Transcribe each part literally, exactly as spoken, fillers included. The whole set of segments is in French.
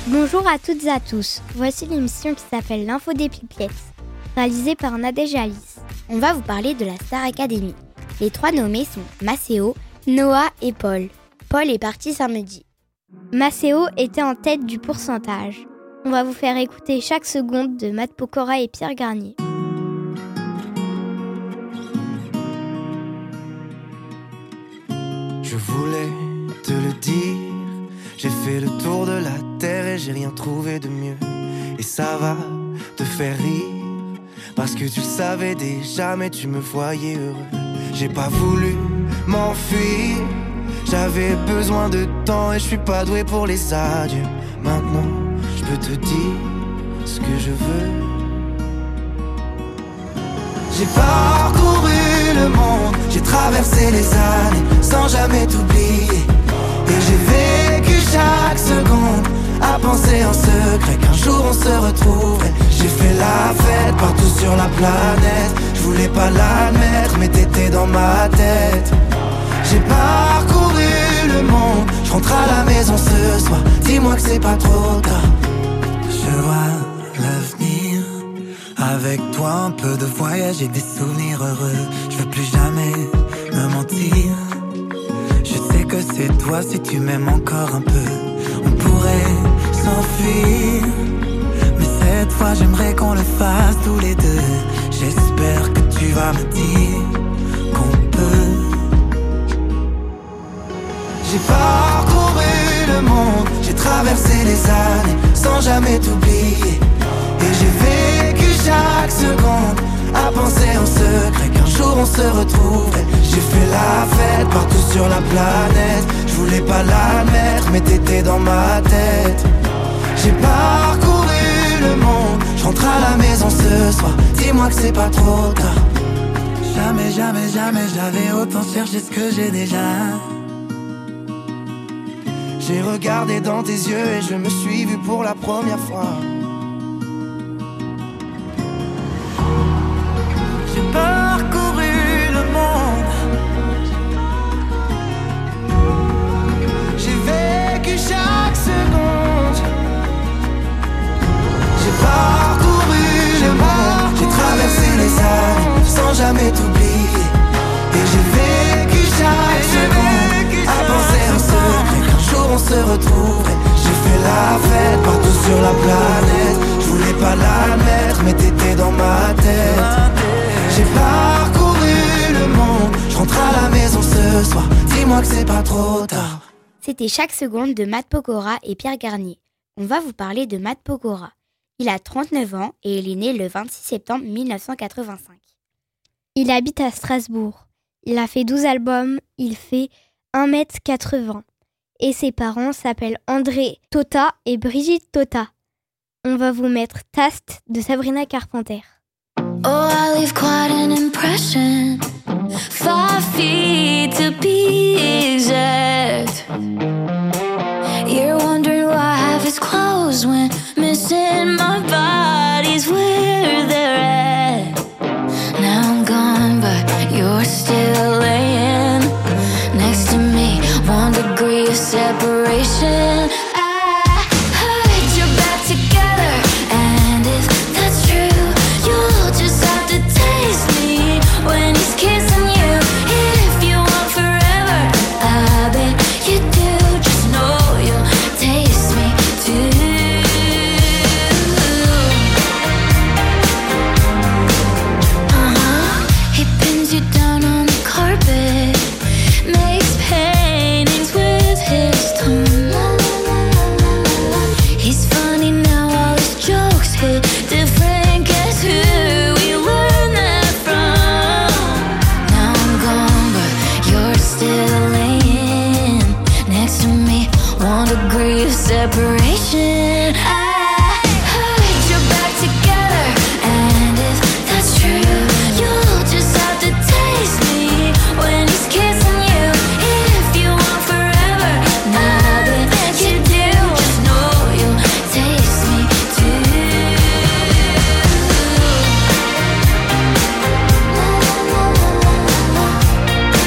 Bonjour à toutes et à tous, voici l'émission qui s'appelle l'Info des Pipelettes, réalisée par Nadège et Alice. On va vous parler de la Star Academy. Les trois nommés sont Maceo, Noah et Paul. Paul est parti samedi. Maceo était en tête du pourcentage. On va vous faire écouter chaque seconde de Matt Pokora et Pierre Garnier. Je voulais te le dire, j'ai fait le tour de la terre et j'ai rien trouvé de mieux. Et ça va te faire rire, parce que tu le savais déjà mais tu me voyais heureux. J'ai pas voulu m'enfuir, j'avais besoin de temps et je suis pas doué pour les adieux. Maintenant je peux te dire ce que je veux. J'ai parcouru le monde, j'ai traversé les années sans jamais t'oublier. Et j'ai vécu chaque seconde à penser en secret qu'un jour on se retrouverait. J'ai fait la fête partout sur la planète, je voulais pas l'admettre mais t'étais dans ma tête. J'ai parcouru le monde, je rentre à la maison ce soir, dis-moi que c'est pas trop tard. Je vois l'avenir, avec toi un peu de voyage et des souvenirs heureux. Je veux plus jamais me mentir, je sais que c'est toi si tu m'aimes encore un peu. On pourrait s'enfuir, mais cette fois j'aimerais qu'on le fasse tous les deux. J'espère que tu vas me dire qu'on peut. J'ai parcouru le monde, j'ai traversé les années sans jamais t'oublier. Et j'ai vécu chaque seconde à penser en secret qu'un jour on se retrouverait. J'ai fait la fête partout sur la planète, je voulais pas l'admettre mais t'étais dans ma tête. J'ai parcouru le monde, je rentre à la maison ce soir, dis-moi que c'est pas trop tard. Jamais, jamais, jamais j'avais autant cherché ce que j'ai déjà. J'ai regardé dans tes yeux et je me suis vu pour la première fois. J'ai parcouru le monde, j'ai vécu chaque seconde. J'ai parcouru le monde, j'ai traversé les années sans jamais t'oublier. Et j'ai vécu chaque seconde à penser en secret qu'un jour on se retrouverait. J'ai fait la fête partout sur la planète, je voulais pas l'admettre mais t'étais dans ma tête. J'ai parcouru le monde, je rentre à la maison ce soir, dis-moi que c'est pas trop tard. C'était chaque seconde de Matt Pokora et Pierre Garnier. On va vous parler de Matt Pokora. Il a trente-neuf ans et il est né le vingt-six septembre mille neuf cent quatre-vingt-cinq. Il habite à Strasbourg. Il a fait douze albums, il fait un mètre quatre-vingts. Et ses parents s'appellent André Tota et Brigitte Tota. On va vous mettre Taste de Sabrina Carpenter. Oh, I leave quite an impression. Five feet to be exact. You're wondering why I have his clothes when missing my body's where they're at. Now I'm gone, but you're still laying next to me. One degree of separation. I heard you're back together, and if that's true, you'll just have to taste me when he's kissing you. If you want forever, I bet you do. Just know you'll taste me too. Uh-huh. He pins you down on the carpet, makes paintings with his tongue. He's funny now, all his jokes hit different. Guess who we learned that from? Now I'm gone, but you're still laying next to me. One degree of separation. I heard you're back together, and if that's true, you'll just have to taste me when he's kissing you. If you want forever, I bet you do. Just know you'll taste me too.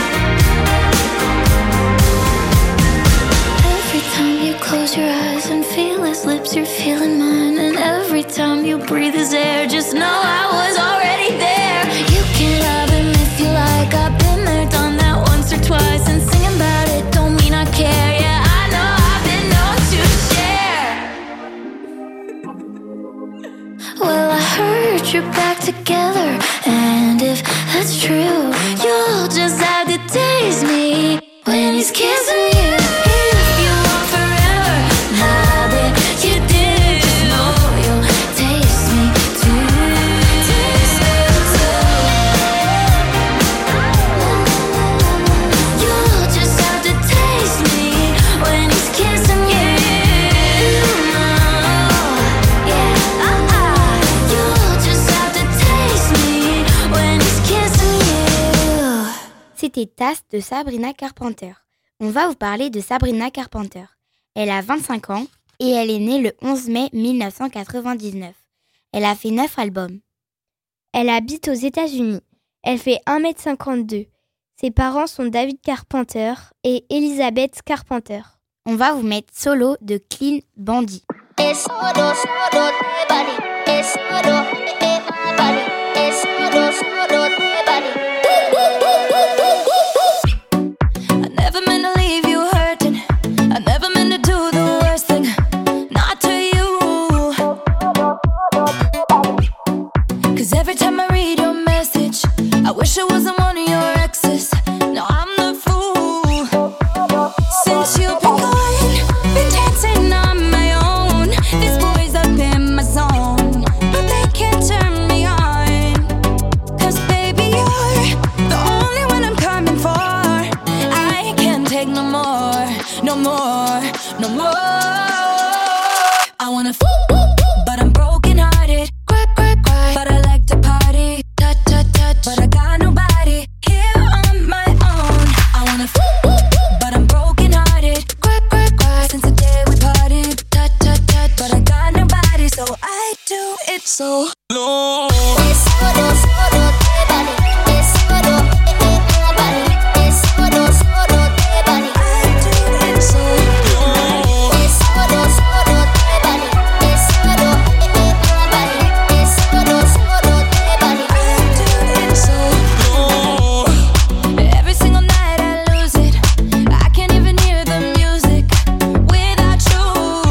Every time you close your eyes and feel his lips, you're feeling mine. And every time you breathe his air, just know I was already there. You can have him if you like, I've been there, done that once or twice. And singing about it don't mean I care. Yeah, I know I've been known to share. Well, I heard you're back together, and if that's true, you'll just have to taste me when he's kissing you. If you want forever, now that you do, just know you'll taste me too. Taste me too. You'll just have to taste me when he's kissing you. Yeah, uh-uh. You'll just have to taste me when he's kissing you. C'était Taste de Sabrina Carpenter. On va vous parler de Sabrina Carpenter. Elle a vingt-cinq ans et elle est née le onze mai mille neuf cent quatre-vingt-dix-neuf. Elle a fait neuf albums. Elle habite aux États-Unis. Elle fait un mètre cinquante-deux. Ses parents sont David Carpenter et Elizabeth Carpenter. On va vous mettre Solo de Clean Bandit. I never meant to leave you hurting. I never meant to do the worst thing, not to you. 'Cause every time I read your message, I wish I wasn't one of your exes. No, I'm the fool. Since you've been gone, been dancing on my own. This boy's up in my zone, but they can't turn me on. 'Cause baby, you're the only one I'm coming for. I can't take no more, no more, no more. I wanna f- but I'm broken hearted. Cry, cry, cry. But I like to party. Touch, touch, touch. But I got nobody here on my own. I wanna f- but I'm broken hearted. Cry, cry, cry. Since the day we parted. Touch, touch, touch. But I got nobody, so I do it so low. Every single night I lose it. I can't even hear the music without you.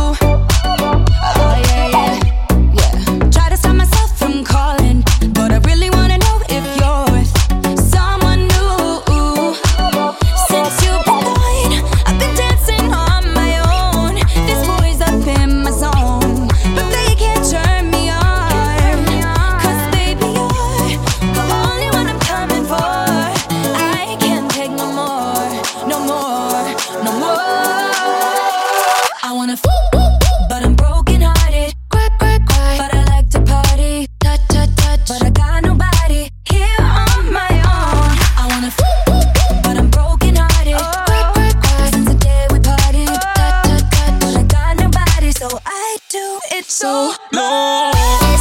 Oh yeah, yeah, yeah. Try to stop myself from calling, but I really wanna know if you're with someone new. Since you've been gone, I've been dancing on my own. This boy's up in my zone, but they can't turn me on. 'Cause baby, you're the only one I'm coming for. I can't take no more, no more, no more. I wanna f- but I'm broken hearted. Cry, cry, cry. But I like to party. Touch, touch, touch. But I got nobody here on my own. I wanna f- but I'm broken hearted. Cry, cry, cry. Since the day we parted. Touch, touch, touch. But I got nobody, so I do it so low.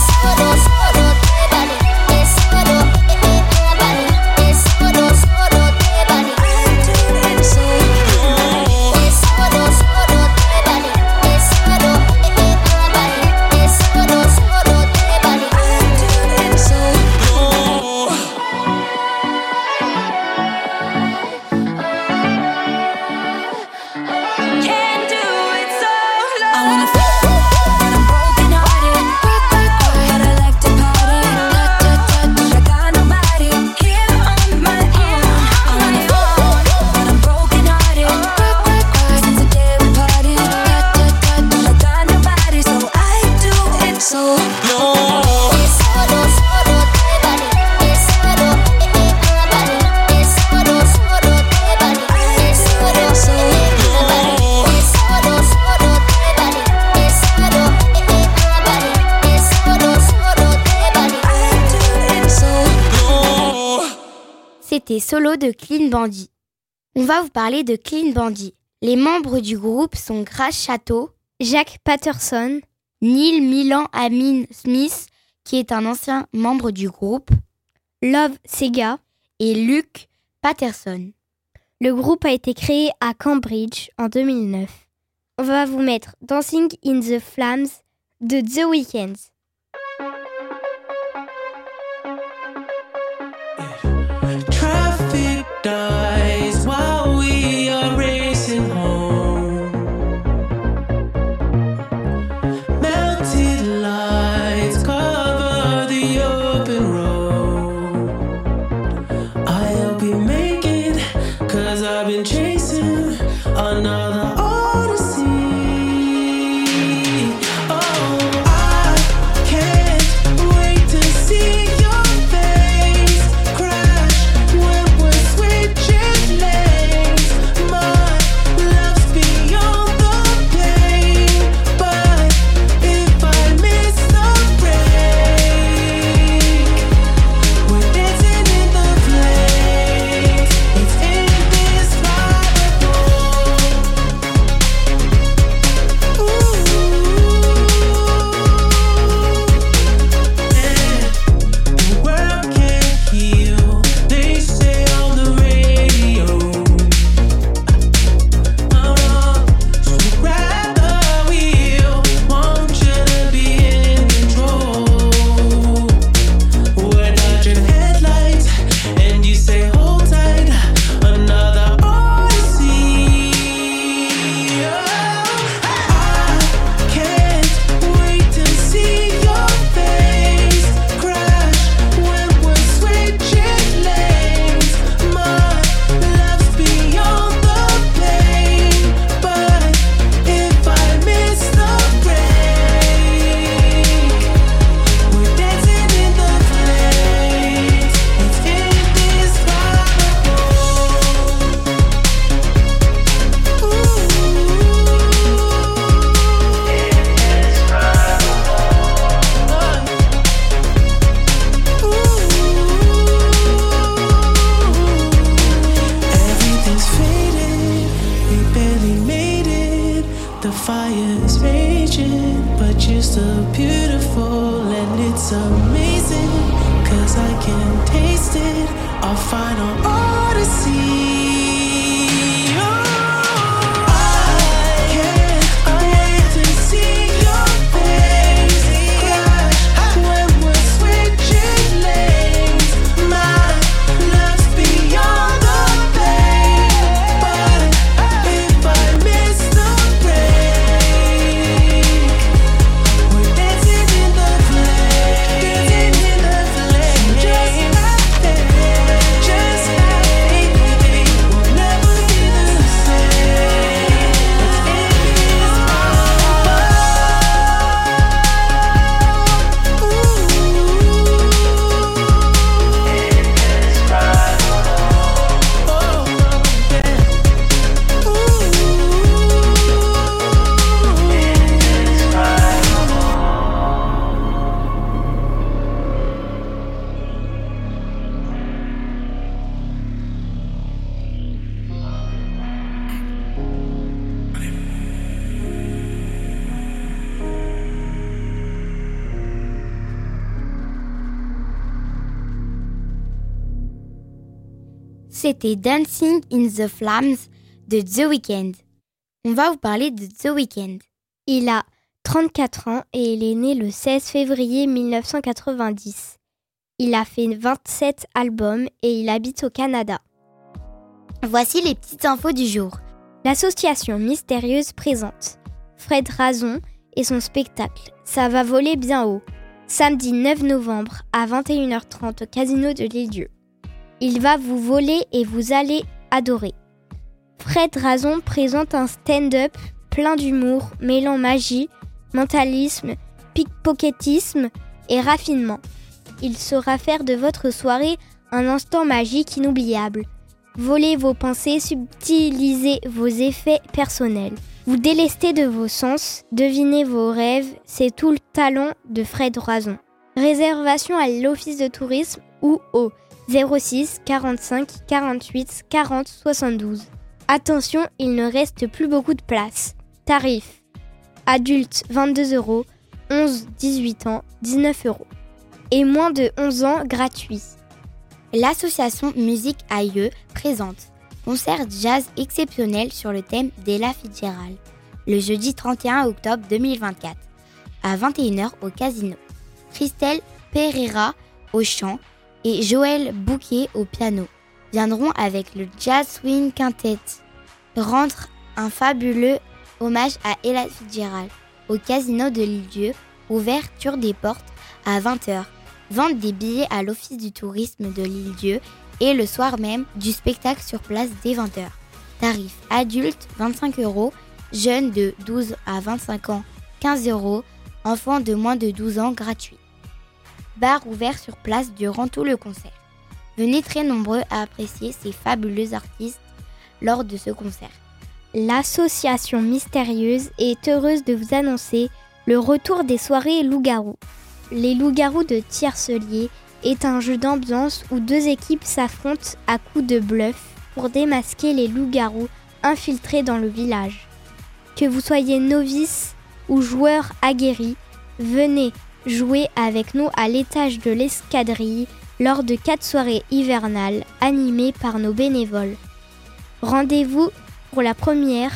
Can't do it so low. I wanna f- but I'm broken hearted. Cry, cry, cry. But I like to party. Touch, touch, touch. But I got nobody here on my own. I wanna f- but I'm broken hearted. Cry, cry, cry. Since the day we parted. Touch, touch, touch. But I got nobody, so I do it so low. C'était Solo de Clean Bandit. On va vous parler de Clean Bandit. Les membres du groupe sont Grace Chatto, Jack Patterson, Neil Milan Amin Smith, qui est un ancien membre du groupe, Love Sega. et Luke Patterson. Le groupe a été créé à Cambridge en deux mille neuf. on va vous mettre Dancing in the Flames de The Weeknd. Traffic dies while we are racing home. Melted lights cover the open road. I'll be making, cause I've been chasing another odyssey. Oh, I can't wait to see your face crash when we're switching lanes. My love's beyond the pain, but if I miss the break, we're dancing in the flames. It's indescribable. Ooh, yeah. The world can't heal, they say on the radio. Oh no, so grab the wheel, want you to be in control. We're dodging headlights, and you say hold tight, another odyssey. Oh, I can't wait to see your face crash when we're switching lanes. My love's beyond the pain, but if I miss the break, we're dancing in the flames. It's indescribable. Ooh, everything's faded, we barely made it. The fire's raging, but you're still beautiful, and it's amazing, cause I can taste it, our final odyssey. Oh, I can't wait to see your face crash when we're switching lanes. My love's beyond the pain, but if I miss the break, we're dancing in the flames, dancing in the flames. Just like that, just like we'll never be the same. It's indescribable. C'était Dancing in the Flames de The Weeknd. On va vous parler de The Weeknd. Il a trente-quatre ans et il est né le seize février mille neuf cent quatre-vingt-dix. Il a fait vingt-sept albums et il habite au Canada. Voici les petites infos du jour. L'association mystérieuse présente Fred Razon et son spectacle Ça va voler bien haut, samedi neuf novembre à vingt et une heures trente au Casino de l'Île-Dieu. Il va vous voler et vous allez adorer. Fred Razon présente un stand-up plein d'humour, mêlant magie, mentalisme, pickpocketisme et raffinement. Il saura faire de votre soirée un instant magique inoubliable. Voler vos pensées, subtiliser vos effets personnels. Vous délester de vos sens, deviner vos rêves, c'est tout le talent de Fred Razon. Réservation à l'office de tourisme ou au zéro six quarante-cinq quarante-huit quarante soixante-douze. Attention, il ne reste plus beaucoup de place. Tarif: adulte vingt-deux euros, onze à dix-huit ans dix-neuf euros. Et moins de onze ans gratuit. L'association Musique Aïeux présente concert jazz exceptionnel sur le thème d'Ella Fitzgerald. le jeudi trente et un octobre deux mille vingt-quatre, à vingt et une heures au Casino. Christelle Pereira au chant et Joël Bouquet au piano viendront avec le Jazz Swing Quintet rendre un fabuleux hommage à Ella Fitzgerald au Casino de l'Île-Dieu, ouverture des portes à vingt heures, vente des billets à l'Office du tourisme de l'Île-Dieu et le soir même du spectacle sur place dès vingt heures. Tarif adulte vingt-cinq euros, jeunes de douze à vingt-cinq ans quinze euros, enfants de moins de douze ans gratuit. Bar ouvert sur place durant tout le concert. Venez très nombreux à apprécier ces fabuleux artistes lors de ce concert. L'association mystérieuse est heureuse de vous annoncer le retour des soirées loups-garous. Les loups-garous de Tiercelier est un jeu d'ambiance où deux équipes s'affrontent à coups de bluff pour démasquer les loups-garous infiltrés dans le village. Que vous soyez novice ou joueur aguerri, venez jouer avec nous à l'étage de l'escadrille lors de quatre soirées hivernales animées par nos bénévoles. Rendez-vous pour la première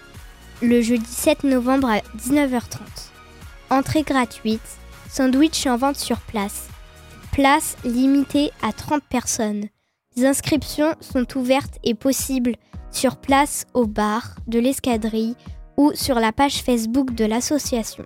le jeudi sept novembre à dix-neuf heures trente. Entrée gratuite, sandwich en vente sur place. Place limitée à trente personnes. Les inscriptions sont ouvertes et possibles sur place au bar de l'escadrille ou sur la page Facebook de l'association.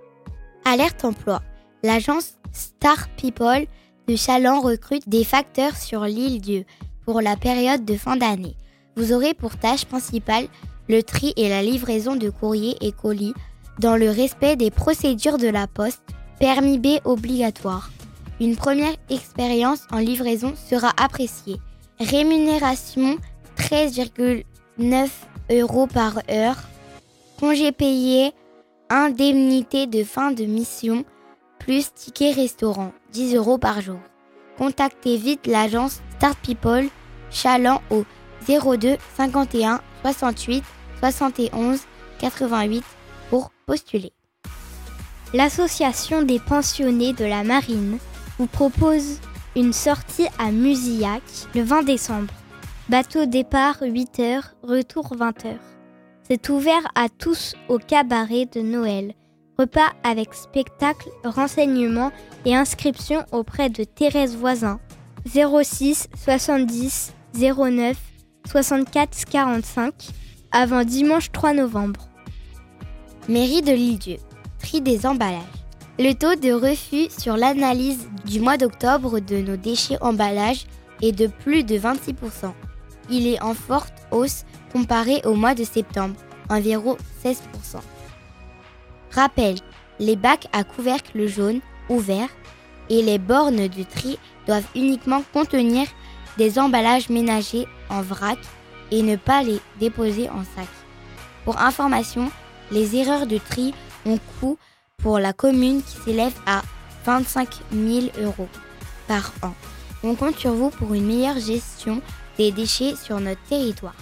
Alerte emploi. L'agence Star People de Chaland recrute des facteurs sur l'Île-Dieu pour la période de fin d'année. Vous aurez pour tâche principale le tri et la livraison de courriers et colis dans le respect des procédures de la poste, permis B obligatoire. Une première expérience en livraison sera appréciée. Rémunération treize virgule neuf euros par heure. Congé payé, indemnité de fin de mission, plus ticket restaurant, dix euros par jour. Contactez vite l'agence Start People Chaland au zéro deux cinquante et un soixante-huit soixante et onze quatre-vingt-huit pour postuler. L'association des pensionnés de la marine vous propose une sortie à Musillac le vingt décembre. Bateau départ huit heures, retour vingt heures. C'est ouvert à tous au cabaret de Noël. Repas avec spectacle, renseignements et inscription auprès de Thérèse Voisin. zéro six soixante-dix zéro neuf soixante-quatre quarante-cinq avant dimanche trois novembre. Mairie de l'Île-Dieu. Tri des emballages. Le taux de refus sur l'analyse du mois d'octobre de nos déchets emballages est de plus de vingt-six pour cent. Il est en forte hausse comparé au mois de septembre, environ seize pour cent. Rappel, les bacs à couvercle jaune ouverts et les bornes de tri doivent uniquement contenir des emballages ménagers en vrac et ne pas les déposer en sac. Pour information, les erreurs de tri ont coût pour la commune qui s'élève à vingt-cinq mille euros par an. On compte sur vous pour une meilleure gestion des déchets sur notre territoire.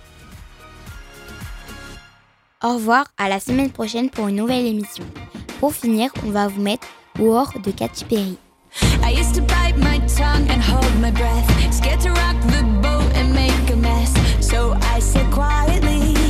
Au revoir, à la semaine prochaine pour une nouvelle émission. Pour finir, on va vous mettre War de Katy Perry. I used to bite my tongue and hold my breath, scared to rock the boat and make a mess. So I said quietly,